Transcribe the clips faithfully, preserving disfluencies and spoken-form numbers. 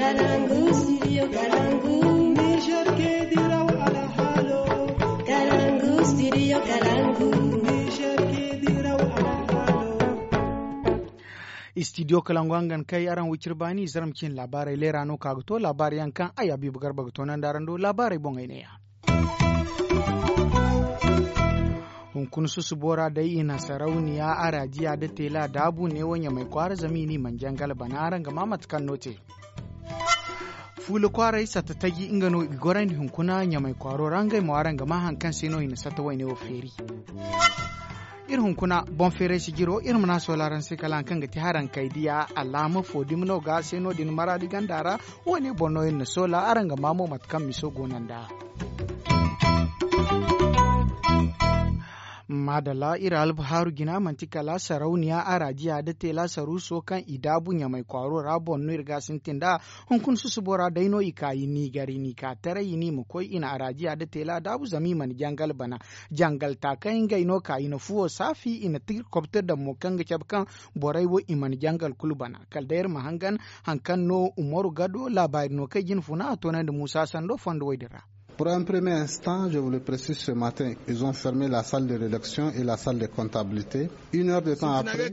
Kalangu, studio Kalangu. Niger ke diraw ala halo. Kalangu, studio Kalangu. Niger ke diraw ala halo. Studio Kalangu angan kai aran wucir bani zaramkin labarai lerano kaguto labari yankan ayabi bugar bagto nan darando labarai bongai ne ya. Hunkun su bora dai ina sarauniya arajiya da tela dabu ne wanya mai kwara zamini manjan galba na aran ga mamat kan note. Fulu kwara isa ta tagi ingano igoran hunkuna nya mai kwaro rangai mu aran ga mahan kan sino ina sata wai ne wo feri. Ir hunkuna bon fere sigiro ir mana solaran se kalan kan ga ti haran kaidiya alama fodimno ga sino din maradi gandara wani bono ina sola aran ga mamo matkan miso gonanda. Madala ira albaharu gina mantikala sarauniya arajiya da tela saruso kan idabu nya mai kwaro rabon nuir gasin tinda hunkun susubora daino ikayi ni gari ni ka tare yini mu koi ina arajiya da tela dabu zami man jangal bana jangal ta kan gaino ka ina fuo safi ina tir kopter da mo kan ga kan borai wo iman jangal kulbana kaldair mahangan hankan no umaru gado labari no kai jin funa to da Musa Sando fondo waidira. Pour un premier instant, je vous le précise ce matin, ils ont fermé la salle de rédaction et la salle de comptabilité. Une heure de temps après.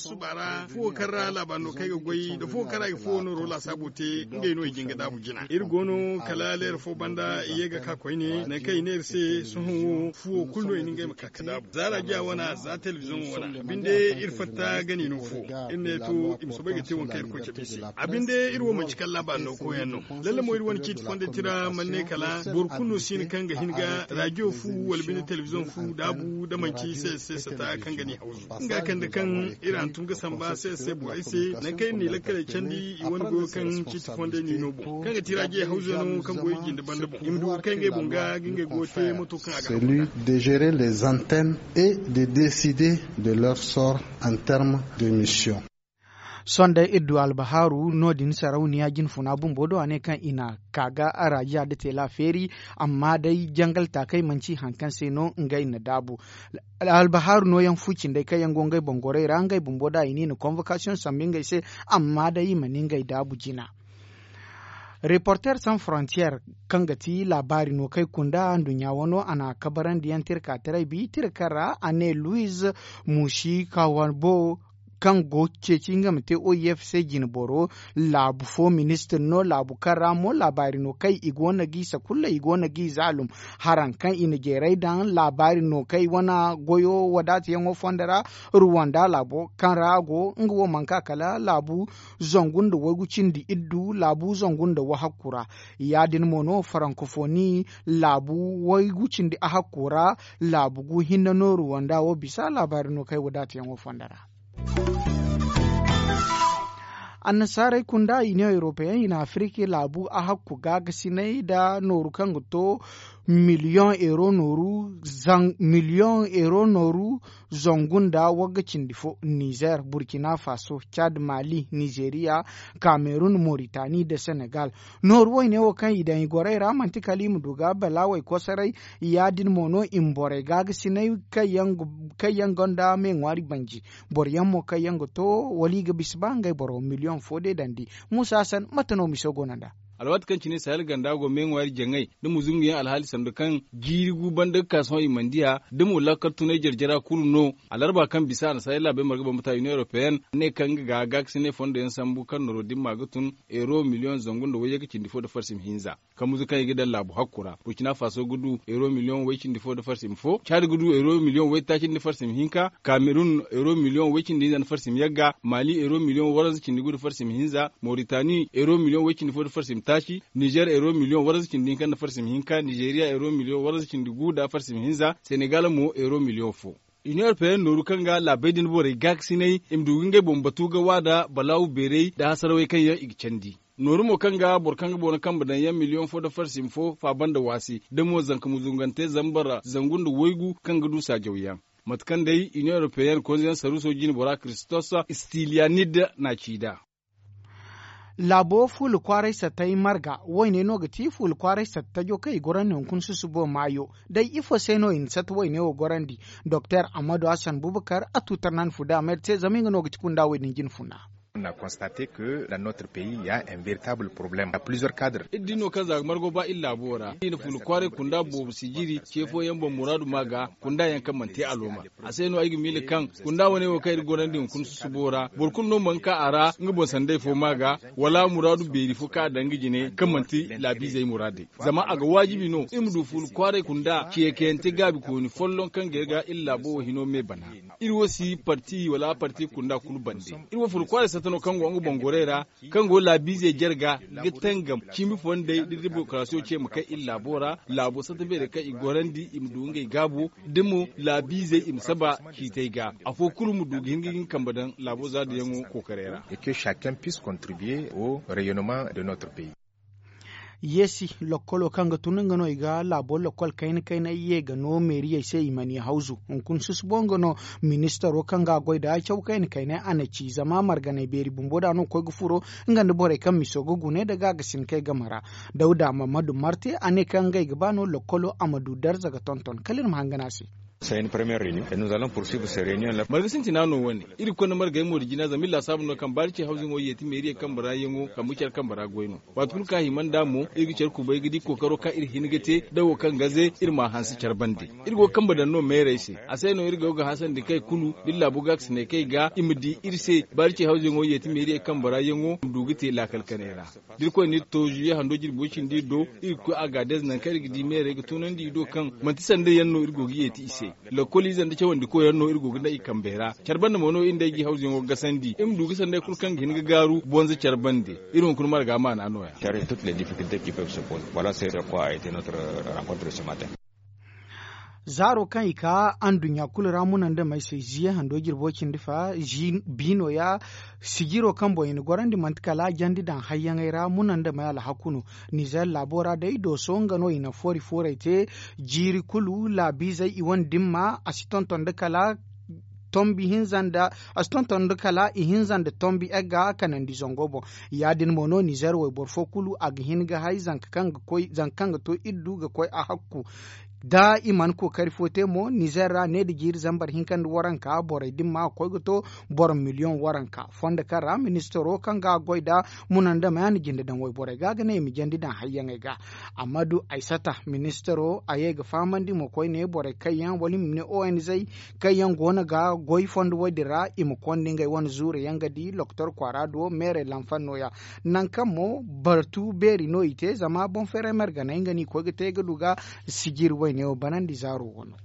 Kunu sin kanga hinga radio fu wal bin television fu dabu da manki sai sai sata kanga ni hauzu nga kan da kan iran tun ga samba sai sai bo sai na kai ni lakale candi i won go kan ci fonde ni no bo kanga tirage hauzu no kan go yin da banda bo imdu kanga bunga ginga go te moto kan aga celui de gérer les antennes et de décider de leur sort en termes de mission. Sonda iddu albaharu nodin sarauniya jin funa bun bodo ane kan ina kaga araja da tela feri amma dai jangal ta kai manci hankan sai no ngai na dabu albaharu no yan fucin dai kai yango ngai bongore rangai bun boda ini ni convocation sambingai sai amma dai maningai dabu jina. Reporter Sans Frontières kangati labari no kai kunda dunya wano ana kabaran diyan tirka tarai bi tirkara ane Louise Mushi Kawanbo kan go ceci ngam te O E F C jin boro labu fo minister no labu karamo labari no kai igona gisa kulla igona gi zalum haran kan ina gerai dan labari no kai wana goyo wadati yango fondara Rwanda labo kan rago ngwo manka kala labu zongundo wagucin di iddu labu zongundo wa hakura ya din mono francophonie labu wagucin di ahakura labu gu hinna no Rwanda wo bisa labari no kai wadati yango fondara. Annasarai kunda Union Européenne ina Afrique labu a hakku gaga sinai da noru kan to miliyon euro noru zang miliyon euro noru zongunda wagacin difo Niger, Burkina Faso, Chad, Mali, Nigeria, Cameroon, Mauritania da Senegal. Norway ne wakan idan igore ramanti kalimu duga balawai kosarai yadin mono imbore gaga sinai kayan kayan gonda me ngwari banji. Boryan mo kayan to wali ga bisbangai boro miliyon fode dandi. Musa San matano misogonanda. alwat kan cini sahel ganda go men wari jengai da muzungi alhali sandu kan girgu banda kaso imandiya da mu lakatu ne jerjera kulno alarba kan bisa na sahel be marga bamuta union european ne kan ga gaksi ne fondo yan sambu kan noro dimma gutun euro million zongun da waye kicin difo da farsim hinza kan muzu kan gidan labu hakura burkina faso gudu euro million waye kicin difo da farsim fo chad gudu euro million waye takin da farsim hinka cameroon euro million waye kicin da farsim yagga mali euro million waraz kicin gudu farsim hinza mauritania euro million waye kicin difo da farsim tashi Niger euro million waraz kicin din kan da farsim hinka Nigeria euro million waraz kicin guda farsim hinza Senegal mo euro million fo Union European noru kanga labedin bore gaksinai imduginge bombatu ga wada balau bere da hasarawai kan ya igcendi noru mo kanga borkanga bona kamba dan yan million fo da farsim fo fa banda wasi demo zanka muzungante zambara zangundu woigu kanga du sa jawyan matkan dai Union European konzan saruso jini bora Christos Stylianid na chida labo ful kwarai satai marga woine no gati ful kwarai sattajo kai goran ne kun susubo mayo dai ifo seno in sat woine o gorandi Doctor Amadu Hassan Bubakar atutar nan fuda merte zaminga no gati kunda woine jin funa On a constaté que dans notre pays, il y a un véritable problème. Il y a plusieurs cadres. Idino kaza margo ba illa bora. Ina fulu kware kunda bo sigiri kefo yamba muradu maga kunda yanka manti aloma. Aseno aigi mili kan kunda wane wo kai gorandi kun su bora. Borkun no manka ara ngbo sandai fo maga wala muradu be rifu ka dangi ne kamanti labi zai muradi. Zama aga wajibi no imdu fulu kware kunda kiyekente gabi ko ni follon kan gerga illa bo hino me bana. Irwo si parti wala parti kunda kulu bande. Irwo fulu kware satano kango ngo bongorera kango labi zai jerga gitangam kimi fonde di demokrasiyo ce mu kai illa bora labo sata be da kai igorandi imdunge gabu dimo labi zai imsaba hitaiga afo kulu mu dugi hingin kambadan labo za da yango kokarera et que chacun puisse contribuer au rayonnement de notre pays. Yesi lokolo kanga tunanga no iga labo lokol kaina kaina iye ga no meri ya sai imani hauzu unkun susbongo no minister ro kanga goida chau kaina kaina anaci zama margane beri bumboda no ko gufuro ngande bore kam misogo gune daga gasin kai gamara dauda mamadu marte ane kanga igabano lokolo amadu darza ga tonton kalir mahanganasi. C'est une première réunion et nous allons poursuivre ces réunions là. Margasin tinano wani iri ko na marga mo rigina zamilla sabno kan barci housing o yeti meri kan barayengo kan mucar kan baragoyno watul ka himan damo iri cer ku bai gidi kokaro ka iri hinigete dawo kan gaze iri ma hansi charbande iri go kan badan no mere se asai no iri ga hasan de kai kulu dilla bugax ne kai ga imdi irse barci housing o yeti meri kan barayengo dugite la kalkanera dir ko ni to juye hando jir bocin di do iri ko agades nan kai gidi mere ga tunan di do kan mantisan de yanno iri go yeti ise le colizan da cewon diko yanno irgo ganda ikambera charbanda mono inda gi housing o gasandi im du gisan da kulkan gin garu bonza charbande irin kun marga ma na noya Car toutes les difficultés qui peuvent se poser. Voilà c'est quoi a été notre rencontre ce matin. Zaro kan ika an dunya kula ramunan da mai sai jiya hando girbokin difa bino ya sigiro kan boyin gorandi mantikala jandi dan hayyan ira munan da mai alhakunu nizal labora da ido songa no ina fori foraite jiri kulu labizai iwan dimma asitonton da kala tombi hinzanda astonton da kala i hinzanda tombi ega kanan di zongobo yadin mono nizer we borfo kulu ag hinga hay zankanga koy zankanga to iddu ga koy a hakku da iman ko karifote mo nizera ne da gir zambar hinkan waranka borai dimma ko goto bor million waranka fonda kara ministero kanga goida munanda mayani ginde dan way borai gaga ne mi jandi dan hayyan ga amadu aisata ministero ayega famandi mo koy ne borai kayan wali ne O N G kayan gona ga goy fonda wadira im kondi ngai won zure yanga di docteur Kwarado mere lamfanoya nan kamo bartu beri no ite zama bon fere merga na ngani ko gete ga duga sigir way ne banan di zaro wono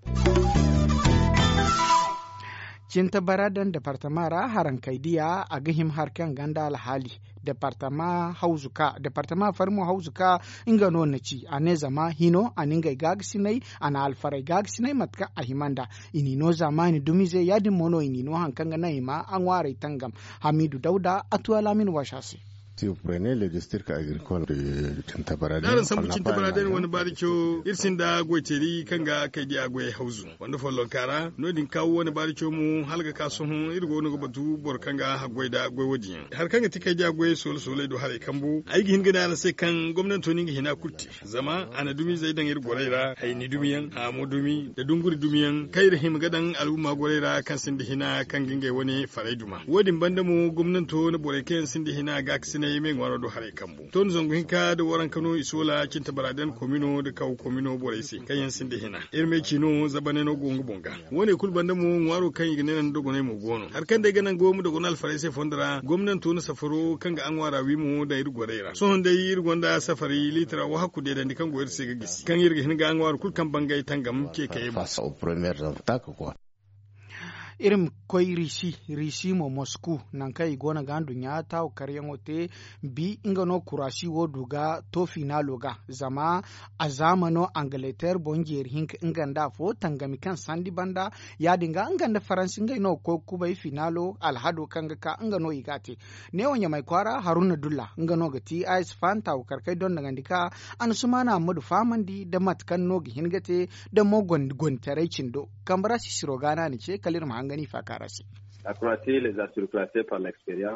cinta baradan departamara haran kaidiya a gahim harkan ganda alhali departama hauzuka departama farmo hauzuka inga no naci ane zama hino aninga gagsinai ana alfarai gagsinai matka ahimanda ini no zamani dumize yadin mono ini no hankanga naima an ware tangam Hamidu Dauda atuala min washasi. Si vous prenez le district agricole de Tintabaraden, daran samu Tintabaraden wani bariko irsin da goiteri kanga kai di agwe hauzu wanda follon kara no din kawo wani bariko mu halga kaso hun irgo no batu bor kanga hagwe da agwe waji har kanga tikai di agwe sol solai do hare kambu aigi hingina na sai kan gwamnati ni hina kurti zama ana dumi zai dan irgo raira hay ni dumiyan ha mu dumi da dunguri dumiyan kai rahim gadan al'umma goraira kan sin hina kan gingai wani farai duma wadin banda mu gwamnati na bore kan sin hina ga ne men waro do hare kambu ton zongo hinka da waran kano isola cinta baraden komino da kaw komino boraisi kayan sinde hina irme kino zabane no gongo bonga woni kulbanda mu waro kan yignen dogo ne mu gono har kan da ganan gomu dogo nal farese fondara gwamnan to na safaro kan ga an wara wi mu da irgo reira so honde irgo da safari litra wa hakku de da kan go irse ga gis kan yirga hin ga an waro kul kan bangai tangam ke kai ba face au premier attaque quoi. Irim koi rishi rishi mo Moscow nan kai gona gandu nya ta karyan ote bi inga no kurasi wo duga to finalo ga zama a zamano Angleterre bonjer hink inganda fo tangami kan sandi banda ya dinga inganda faransi ngai no ko kubai finalo alhado kanga ka inga no igate ne wonya mai kwara Haruna Dulla inga no ga T I S fan ta karkai don daga ndika an sumana Ahmadu Famandi da matkan no gi hingate da mogon gontare cindo kambara si sirogana ni ce kalir mahangani fakarasi. La Croatie les a surclassés par l'expérience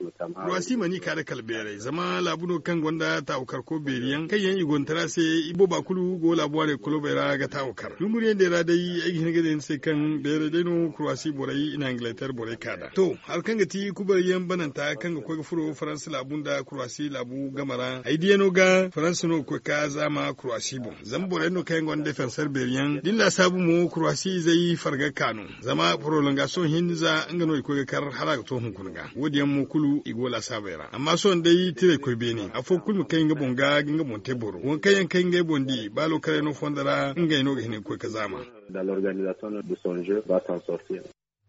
Ruwasi mani kare kalbere zama labuno kan gwanda ta ukar ko beriyan kai yan igon tara sai ibo bakulu go labuwa ne kolobera ga ta ukar. Lumuri da ra dai ai hin ga sai kan bere dai no Ruwasi borai ina Inglaterra borai kada. To har kan ga ti kubar yan bananta kan ga ko furo France labunda Ruwasi labu gamara ai dieno ga France no ko ka zama Ruwasi bo. Zan borai no kai gwanda defenseur beriyan din la sabu mu Ruwasi zai farga kanu zama prolongation hinza ngano ko ga kar halaga to hun kunga. Wodiyan mu kulu igola sabera amma son dai tire ko beni afo kulmu kai nga bonga nga monte boro won kai kai nga bondi balo kare no fondara nga no gene ko kazama dans l'organisation de son jeu va s'en sortir.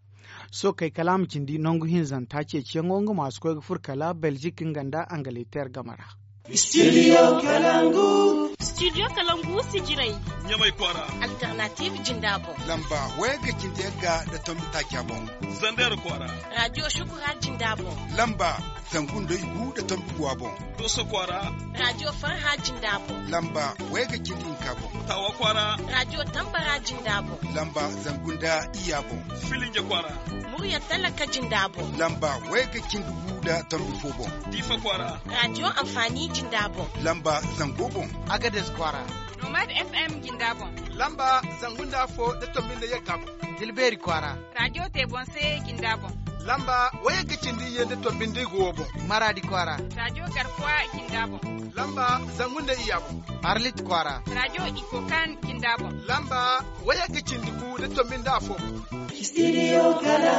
So kai kalam cindi nongu hinzan tace ciyango masu ko furkala Belgique nganda Angleterre gamara. Studio Kalangu. Studio Kalangu sijirai. Nyamai kwara. Alternative Jindabo. Lamba wega kindega da tombi takyabon. Zandar kwara. Radio Shukura Jindabo. Lamba zangundo igu da tombi guabon. Doso kwara. Radio Farha Jindabo. Lamba wega kindin kabo. Tawa kwara. Radio Tambara Jindabo. Lamba zangunda iyabon. Filinje kwara. Murya talaka Jindabo. Lamba wega kindugu da tombi fobon. Difa kwara. Radio Amfani Jindabo. Lamba zangobon. Agades kwara. Nomad F M Jindabo. Lamba zangunda fo da tombi da yakabo. Dilberi kwara. Radio Tebonse Jindabo. Lamba waya gicindi yende tombi ndi gobo. Maradi kwara. Radio Garkwa Jindabo. Lamba zangunda iyabo. Arlit kwara. Radio Ikokan Jindabo. Lamba waya gicindi bu da tombi ndafo. Studio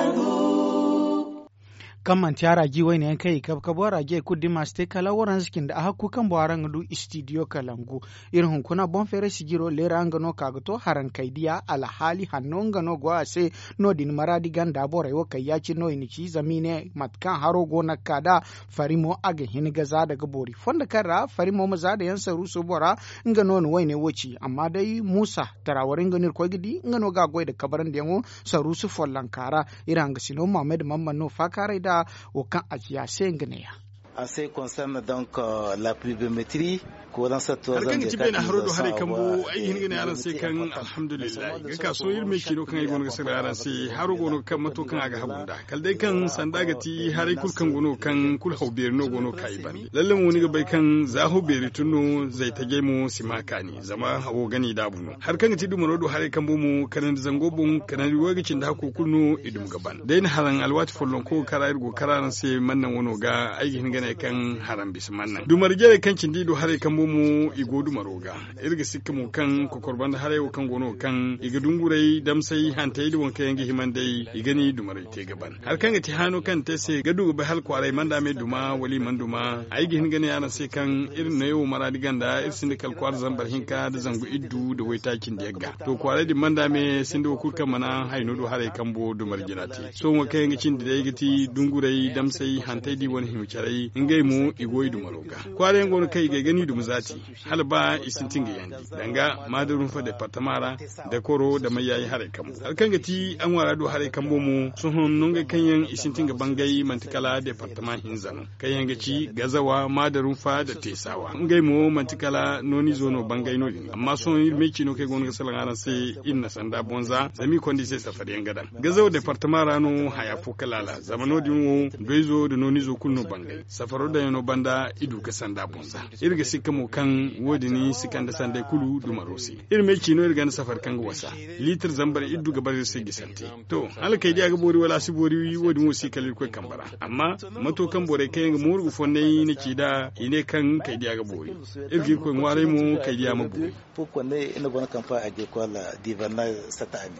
Kalangu. Kamman tiara ji wai ne kai kab kabora ge kuddi maste kala waran skin da haku kan bawaran du studio Kalangu irin hunkuna bon fere sigiro lera angano kagato haran kaidiya ala hali hannon gano gwa se no din maradi ganda bora yo kai yaci no inici zamine matkan haro gona kada farimo aga hin gaza daga bori fonda karra farimo maza da yan saru so bora ngano no wai ne woci amma dai Musa tarawarin ganir ko gidi ngano ga goy da kabaran da yango saru su follankara iran ga sino Muhammad Mamman no fakare da aucun akiase ngneya. En ce qui concerne donc euh, la pluviométrie, har kan ci bena harodo hare kambo ai hin gane aran sai kan alhamdulillah ga kaso yirme kino kan ai gono sai aran sai haro gono kan mato kan aga habunda kal dai kan sanda ga ti hare kul kan gono kan kul hawber no gono kai ban lalle mu ni ga bai kan za hawber tunno zai tage mu simakani zama hawo gani da buno har kan ci dumo rodo hare kambo mu kan zango bun kan wogicin da hako kunno idum gaban dai na haran alwati follon ko karayir go kararan sai mannan wono ga ai hin gane kan haram bismannan dumar jere kan cin dido hare kambo mu igodu maroga irga sikka mu kan kokorban da hare kan gono kan iga dungurai damsai hantai da wanka yangi himandai igani dumarai te gaban har kan ti hano kan te se gadu ba hal kwarai manda me duma wali manduma ai gihin gane yana sai kan irin na yau maradi ganda irsin da kalkwar zambar hinka da zangu iddu da waitakin da yagga to kwarai di manda me sin da kurkan mana haino do hare kan bo dumar jinati so wanka yangi cin da yagiti dungurai damsai hantai di wani himcharai ingai mu igoyi dumaroga kwarai gono kai ga gani dum zati halba isintinga yandi danga madarun fa departamara da koro da mai yayi hare kambo alkan gati an wara do hare kambo mu sun nunga kanyan isintinga bangai mantikala departament hinzano kanyan gaci gazawa madarun fa da tesawa ngai mu mantikala noni zono bangai no amma sun meki no kai gonga salan aran sai inna sanda bonza zami kondi sai safari gadan gazawa departamara no haya fukalala zamano dinwo doizo da noni zo kunno bangai safaro da yano banda idu ka sanda bonza irga sikamo kan wodini sikanda sande kulu dumarosi irme kino irgan safar kan wasa litir zambar iddu gabar sai gisante to alkai dia ga bori wala si bori wodi musi kalir ko kambara amma mato kan bore kai ga murgu fonne ne ki da ine kan kai dia ga bori irgi ko ngware mu kai dia mu bori pourquoi ne ina bona kampa aje ko la divana satani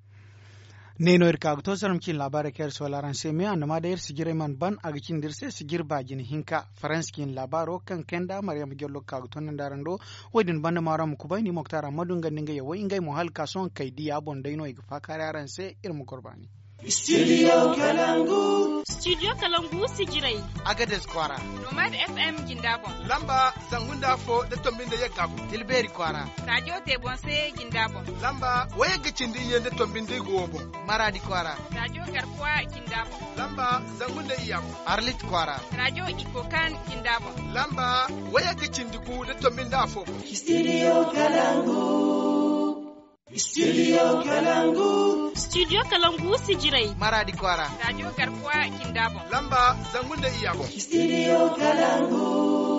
neno irka to saram kin labare ker so laran se me anama da ir sigire man ban aga kin dirse sigir bagin hinka france kin labaro kan kenda maryam gello ka to nan darando wodin banda maram ku bayni moktara madunga ninga yawo ingai mo halka son kai diya bon dai no iga fakare aran se ir mu qurbani Studio Kalangu. Studio Kalangu sijirai. Agades kwara. Nomad F M Gindabon. Lamba zangunda fo da tombinde yagabu. Dilberi kwara. Radio Tebonse Gindabon. Lamba waya gicindi yende tombinde gobo. Maradi kwara. Radio Garkwa Gindabon. Lamba zangunda iyabu. Arlit kwara. Radio Ikokan Gindabon. Lamba waya gicindi bu da tombinde afo. Studio Kalangu. Studio Kalangu. Studio Kalangu Sijirai. Maradi Kwara. Radio Garkuwa Kindabon. Lamba zangun da iyabo. Studio Kalangu.